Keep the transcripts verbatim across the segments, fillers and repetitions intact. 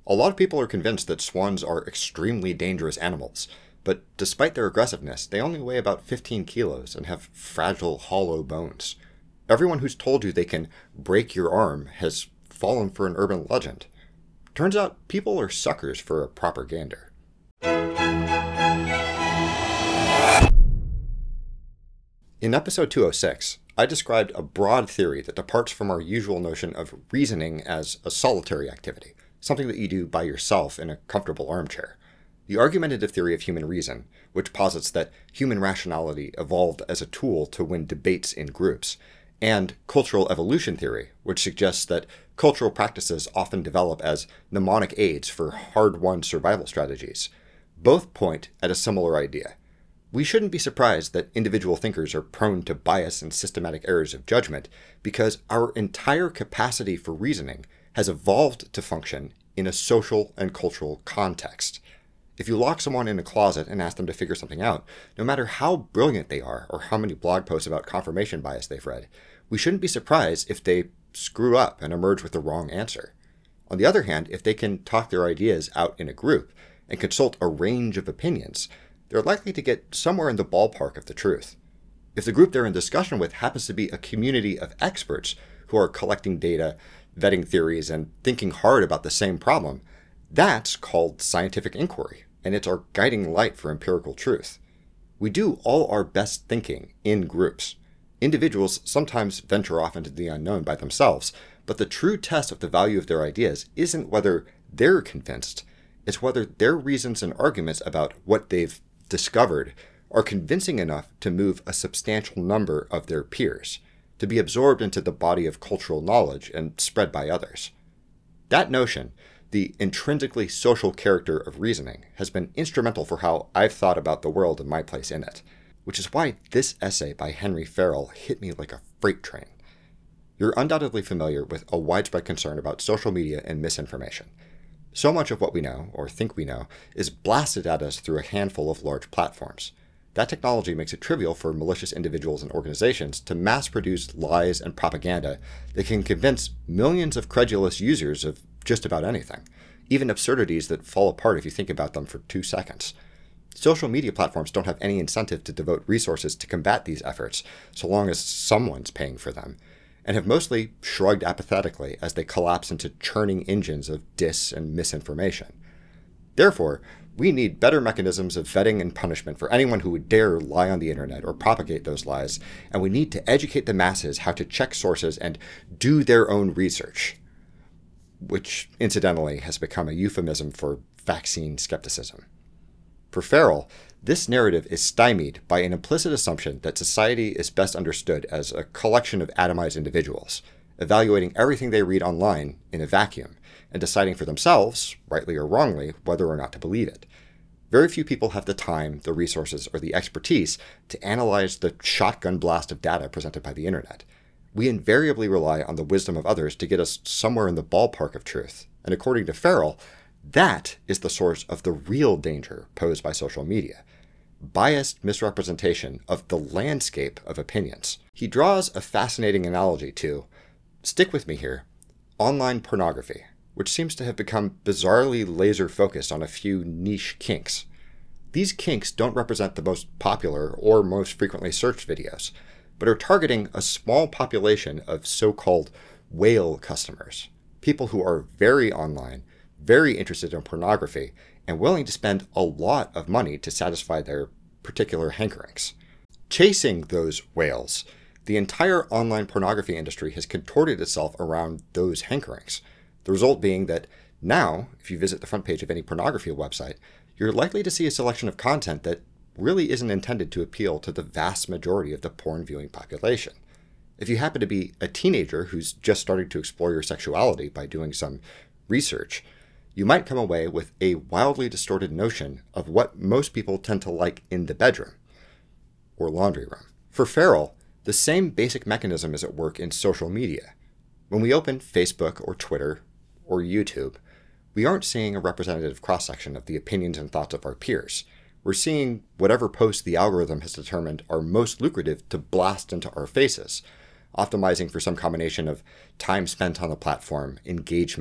A lot of people are convinced that swans are extremely dangerous animals, but despite their aggressiveness, they only weigh about fifteen kilos and have fragile, hollow bones. Everyone who's told you they can break your arm has fallen for an urban legend. Turns out people are suckers for a proper gander. In episode two oh six, I described a broad theory that departs from our usual notion of reasoning as a solitary activity, something that you do by yourself in a comfortable armchair. The argumentative theory of human reason, which posits that human rationality evolved as a tool to win debates in groups, and cultural evolution theory, which suggests that cultural practices often develop as mnemonic aids for hard-won survival strategies, both point at a similar idea. We shouldn't be surprised that individual thinkers are prone to bias and systematic errors of judgment, because our entire capacity for reasoning has evolved to function in a social and cultural context. If you lock someone in a closet and ask them to figure something out, no matter how brilliant they are or how many blog posts about confirmation bias they've read, we shouldn't be surprised if they screw up and emerge with the wrong answer. On the other hand, if they can talk their ideas out in a group and consult a range of opinions, they're likely to get somewhere in the ballpark of the truth. If the group they're in discussion with happens to be a community of experts who are collecting data, vetting theories, and thinking hard about the same problem, that's called scientific inquiry, and it's our guiding light for empirical truth. We do all our best thinking in groups. Individuals sometimes venture off into the unknown by themselves, but the true test of the value of their ideas isn't whether they're convinced, it's whether their reasons and arguments about what they've discovered are convincing enough to move a substantial number of their peers, to be absorbed into the body of cultural knowledge and spread by others. That notion, the intrinsically social character of reasoning, has been instrumental for how I've thought about the world and my place in it, which is why this essay by Henry Farrell hit me like a freight train. You're undoubtedly familiar with a widespread concern about social media and misinformation. So much of what we know, or think we know, is blasted at us through a handful of large platforms. That technology makes it trivial for malicious individuals and organizations to mass-produce lies and propaganda that can convince millions of credulous users of just about anything, even absurdities that fall apart if you think about them for two seconds. Social media platforms don't have any incentive to devote resources to combat these efforts, so long as someone's paying for them, and have mostly shrugged apathetically as they collapse into churning engines of dis and misinformation. Therefore, we need better mechanisms of vetting and punishment for anyone who would dare lie on the internet or propagate those lies, and we need to educate the masses how to check sources and do their own research, which incidentally has become a euphemism for vaccine skepticism. For Farrell, this narrative is stymied by an implicit assumption that society is best understood as a collection of atomized individuals, evaluating everything they read online in a vacuum, and deciding for themselves, rightly or wrongly, whether or not to believe it. Very few people have the time, the resources, or the expertise to analyze the shotgun blast of data presented by the internet. We invariably rely on the wisdom of others to get us somewhere in the ballpark of truth, and according to Farrell, that is the source of the real danger posed by social media. Biased misrepresentation of the landscape of opinions. He draws a fascinating analogy to, stick with me here, online pornography, which seems to have become bizarrely laser-focused on a few niche kinks. These kinks don't represent the most popular or most frequently searched videos, but are targeting a small population of so-called whale customers, people who are very online, very interested in pornography, and willing to spend a lot of money to satisfy their particular hankerings. Chasing those whales, the entire online pornography industry has contorted itself around those hankerings. The result being that now, if you visit the front page of any pornography website, you're likely to see a selection of content that really isn't intended to appeal to the vast majority of the porn viewing population. If you happen to be a teenager who's just starting to explore your sexuality by doing some research, you might come away with a wildly distorted notion of what most people tend to like in the bedroom or laundry room. For Farrell, the same basic mechanism is at work in social media. When we open Facebook or Twitter or YouTube, we aren't seeing a representative cross-section of the opinions and thoughts of our peers. We're seeing whatever posts the algorithm has determined are most lucrative to blast into our faces, optimizing for some combination of time spent on the platform, engagement,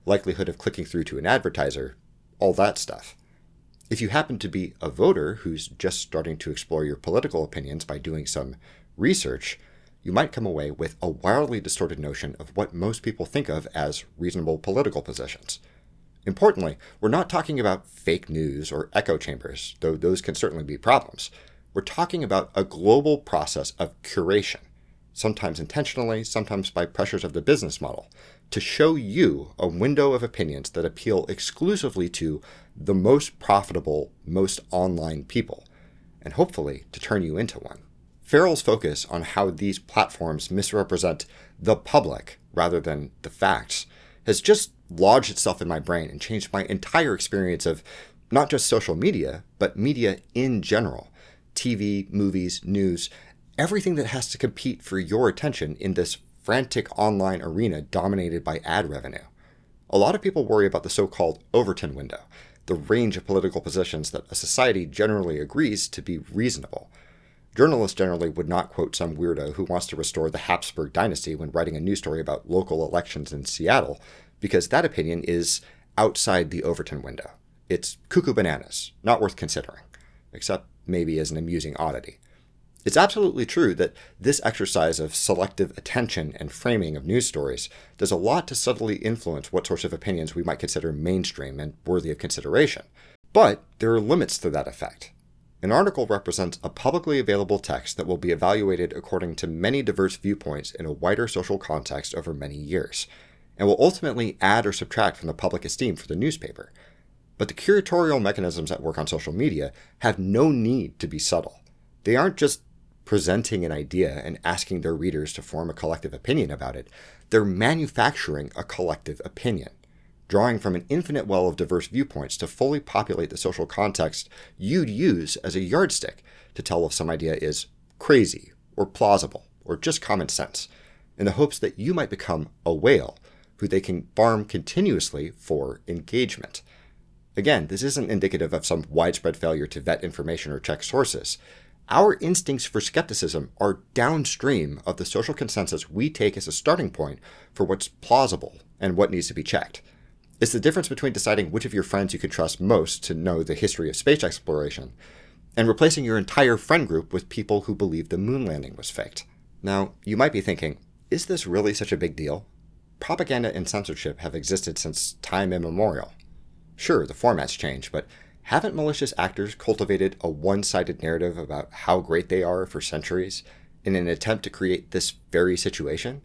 likelihood of clicking through to an advertiser, all that stuff. If you happen to be a voter who's just starting to explore your political opinions by doing some research, you might come away with a wildly distorted notion of what most people think of as reasonable political positions. Importantly, we're not talking about fake news or echo chambers, though those can certainly be problems. We're talking about a global process of curation, sometimes intentionally, sometimes by pressures of the business model, to show you a window of opinions that appeal exclusively to the most profitable, most online people, and hopefully to turn you into one. Farrell's focus on how these platforms misrepresent the public rather than the facts has just lodged itself in my brain and changed my entire experience of not just social media, but media in general. T V, movies, news, everything that has to compete for your attention in this frantic online arena dominated by ad revenue. A lot of people worry about the so-called Overton window, the range of political positions that a society generally agrees to be reasonable. Journalists generally would not quote some weirdo who wants to restore the Habsburg dynasty when writing a news story about local elections in Seattle, because that opinion is outside the Overton window. It's cuckoo bananas, not worth considering, except maybe as an amusing oddity. It's absolutely true that this exercise of selective attention and framing of news stories does a lot to subtly influence what sorts of opinions we might consider mainstream and worthy of consideration. But there are limits to that effect. An article represents a publicly available text that will be evaluated according to many diverse viewpoints in a wider social context over many years, and will ultimately add or subtract from the public esteem for the newspaper. But the curatorial mechanisms at work on social media have no need to be subtle. They aren't just presenting an idea and asking their readers to form a collective opinion about it. They're manufacturing a collective opinion, drawing from an infinite well of diverse viewpoints to fully populate the social context you'd use as a yardstick to tell if some idea is crazy or plausible or just common sense, in the hopes that you might become a whale who they can farm continuously for engagement. Again, this isn't indicative of some widespread failure to vet information or check sources. Our instincts for skepticism are downstream of the social consensus we take as a starting point for what's plausible and what needs to be checked. It's the difference between deciding which of your friends you can trust most to know the history of space exploration and replacing your entire friend group with people who believe the moon landing was faked. Now, you might be thinking, is this really such a big deal? Propaganda and censorship have existed since time immemorial. Sure, the formats change, but haven't malicious actors cultivated a one-sided narrative about how great they are for centuries in an attempt to create this very situation?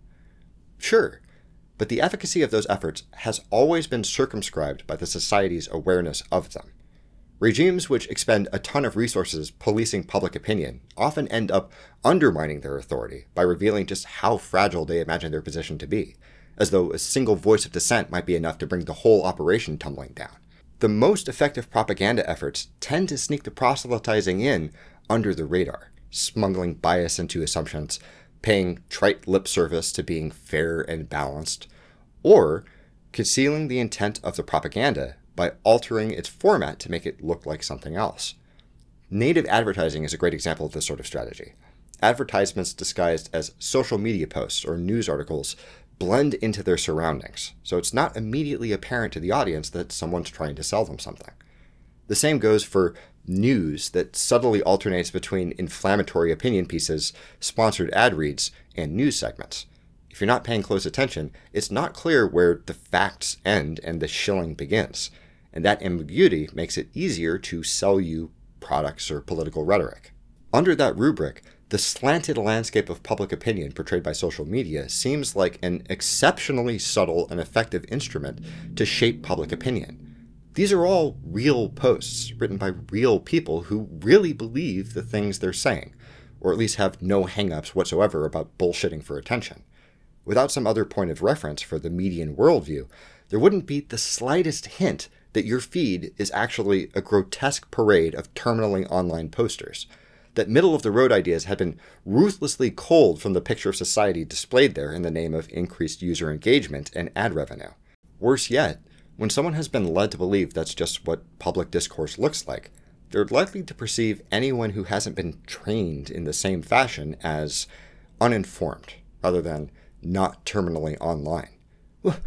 Sure, but the efficacy of those efforts has always been circumscribed by the society's awareness of them. Regimes which expend a ton of resources policing public opinion often end up undermining their authority by revealing just how fragile they imagine their position to be, as though a single voice of dissent might be enough to bring the whole operation tumbling down. The most effective propaganda efforts tend to sneak the proselytizing in under the radar, smuggling bias into assumptions, paying trite lip service to being fair and balanced, or concealing the intent of the propaganda by altering its format to make it look like something else. Native advertising is a great example of this sort of strategy. Advertisements disguised as social media posts or news articles blend into their surroundings, so it's not immediately apparent to the audience that someone's trying to sell them something. The same goes for news that subtly alternates between inflammatory opinion pieces, sponsored ad reads, and news segments. If you're not paying close attention, it's not clear where the facts end and the shilling begins, and that ambiguity makes it easier to sell you products or political rhetoric. Under that rubric, the slanted landscape of public opinion portrayed by social media seems like an exceptionally subtle and effective instrument to shape public opinion. These are all real posts written by real people who really believe the things they're saying, or at least have no hang-ups whatsoever about bullshitting for attention. Without some other point of reference for the median worldview, there wouldn't be the slightest hint that your feed is actually a grotesque parade of terminally online posters, that middle-of-the-road ideas had been ruthlessly culled from the picture of society displayed there in the name of increased user engagement and ad revenue. Worse yet, when someone has been led to believe that's just what public discourse looks like, they're likely to perceive anyone who hasn't been trained in the same fashion as uninformed, rather than not terminally online.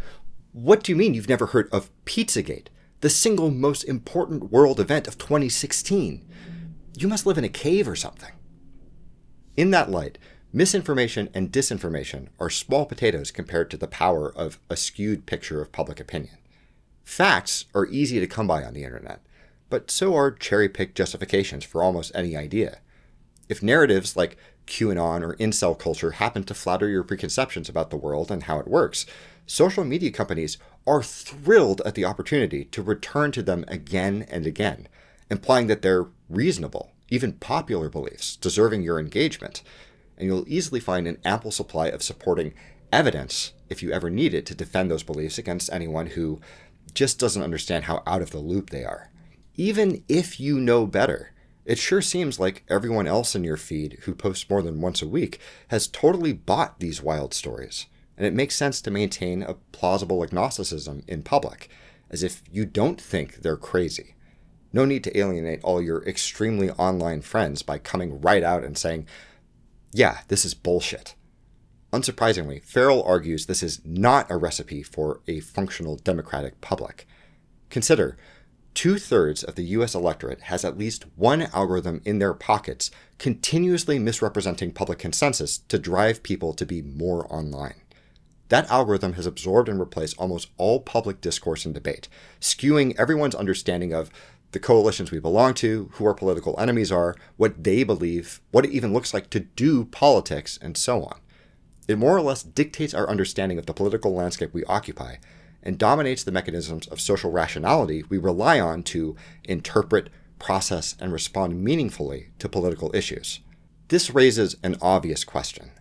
What do you mean you've never heard of Pizzagate, the single most important world event of twenty sixteen? You must live in a cave or something. In that light, misinformation and disinformation are small potatoes compared to the power of a skewed picture of public opinion. Facts are easy to come by on the internet, but so are cherry-picked justifications for almost any idea. If narratives like QAnon or incel culture happen to flatter your preconceptions about the world and how it works, social media companies are thrilled at the opportunity to return to them again and again, implying that they're reasonable, even popular beliefs, deserving your engagement. And you'll easily find an ample supply of supporting evidence, if you ever need it, to defend those beliefs against anyone who just doesn't understand how out of the loop they are. Even if you know better, it sure seems like everyone else in your feed who posts more than once a week has totally bought these wild stories, and it makes sense to maintain a plausible agnosticism in public, as if you don't think they're crazy. No need to alienate all your extremely online friends by coming right out and saying, yeah, this is bullshit. Unsurprisingly, Farrell argues this is not a recipe for a functional democratic public. Consider, two-thirds of the U S electorate has at least one algorithm in their pockets continuously misrepresenting public consensus to drive people to be more online. That algorithm has absorbed and replaced almost all public discourse and debate, skewing everyone's understanding of the coalitions we belong to, who our political enemies are, what they believe, what it even looks like to do politics, and so on. It more or less dictates our understanding of the political landscape we occupy and dominates the mechanisms of social rationality we rely on to interpret, process, and respond meaningfully to political issues. This raises an obvious question.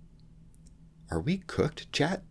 Are we cooked, chat?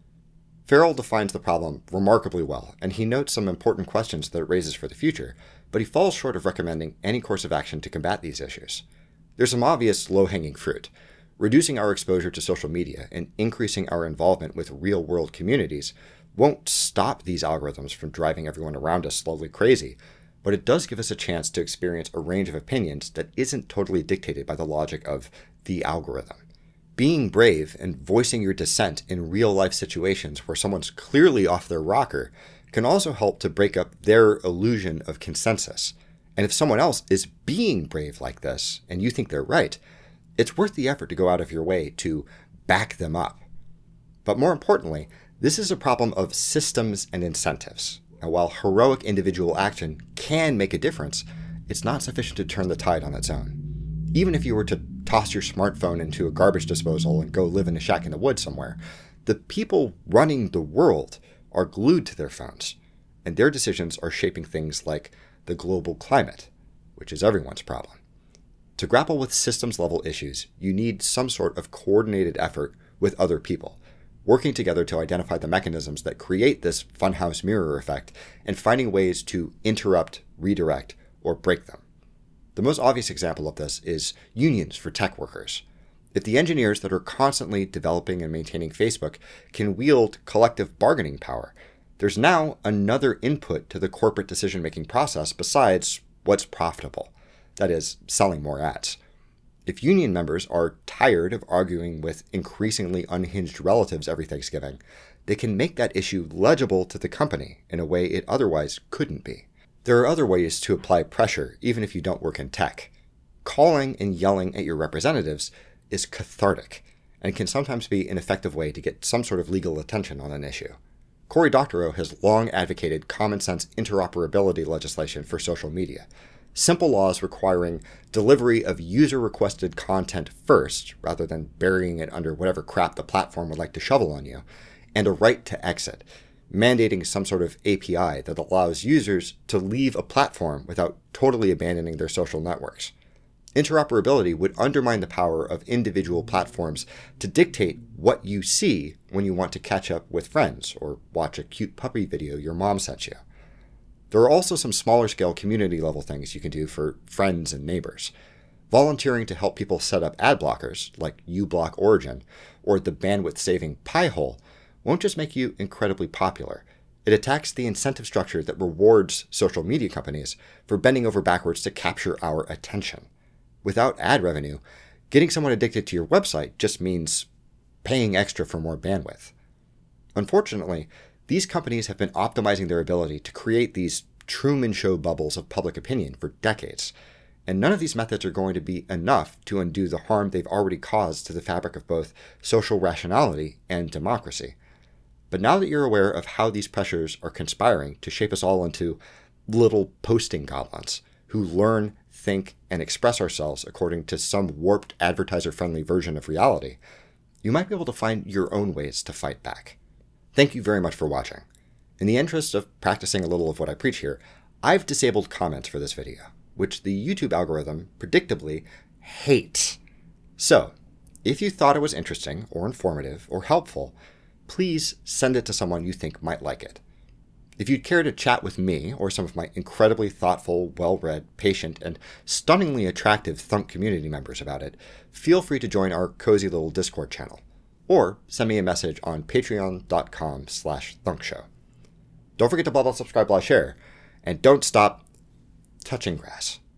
Farrell defines the problem remarkably well, and he notes some important questions that it raises for the future, but he falls short of recommending any course of action to combat these issues. There's some obvious low-hanging fruit. Reducing our exposure to social media and increasing our involvement with real-world communities won't stop these algorithms from driving everyone around us slowly crazy, but it does give us a chance to experience a range of opinions that isn't totally dictated by the logic of the algorithm. Being brave and voicing your dissent in real-life situations where someone's clearly off their rocker can also help to break up their illusion of consensus. And if someone else is being brave like this, and you think they're right, it's worth the effort to go out of your way to back them up. But more importantly, this is a problem of systems and incentives. And while heroic individual action can make a difference, it's not sufficient to turn the tide on its own. Even if you were to toss your smartphone into a garbage disposal and go live in a shack in the woods somewhere, the people running the world are glued to their phones, and their decisions are shaping things like the global climate, which is everyone's problem. To grapple with systems-level issues, you need some sort of coordinated effort with other people, working together to identify the mechanisms that create this funhouse mirror effect and finding ways to interrupt, redirect, or break them. The most obvious example of this is unions for tech workers. If the engineers that are constantly developing and maintaining Facebook can wield collective bargaining power, there's now another input to the corporate decision-making process besides what's profitable. That is, selling more ads. If union members are tired of arguing with increasingly unhinged relatives every Thanksgiving, they can make that issue legible to the company in a way it otherwise couldn't be. There are other ways to apply pressure, even if you don't work in tech. Calling and yelling at your representatives is cathartic, and can sometimes be an effective way to get some sort of legal attention on an issue. Cory Doctorow has long advocated common-sense interoperability legislation for social media. Simple laws requiring delivery of user-requested content first, rather than burying it under whatever crap the platform would like to shovel on you, and a right to exit, mandating some sort of A P I that allows users to leave a platform without totally abandoning their social networks. Interoperability would undermine the power of individual platforms to dictate what you see when you want to catch up with friends or watch a cute puppy video your mom sent you. There are also some smaller scale community level things you can do for friends and neighbors. Volunteering to help people set up ad blockers, like uBlock Origin, or the bandwidth-saving Pi-hole, won't just make you incredibly popular. It attacks the incentive structure that rewards social media companies for bending over backwards to capture our attention. Without ad revenue, getting someone addicted to your website just means paying extra for more bandwidth. Unfortunately, These companies have been optimizing their ability to create these Truman Show bubbles of public opinion for decades, and none of these methods are going to be enough to undo the harm they've already caused to the fabric of both social rationality and democracy. But now that you're aware of how these pressures are conspiring to shape us all into little posting goblins who learn, think, and express ourselves according to some warped advertiser-friendly version of reality, you might be able to find your own ways to fight back. Thank you very much for watching. In the interest of practicing a little of what I preach here, I've disabled comments for this video, which the YouTube algorithm predictably hates. So, if you thought it was interesting or informative or helpful, please send it to someone you think might like it. If you'd care to chat with me or some of my incredibly thoughtful, well-read, patient, and stunningly attractive Thunk community members about it, feel free to join our cozy little Discord channel, or send me a message on patreon.com slash thunkshow. Don't forget to blah blah subscribe, blah share, and don't stop touching grass.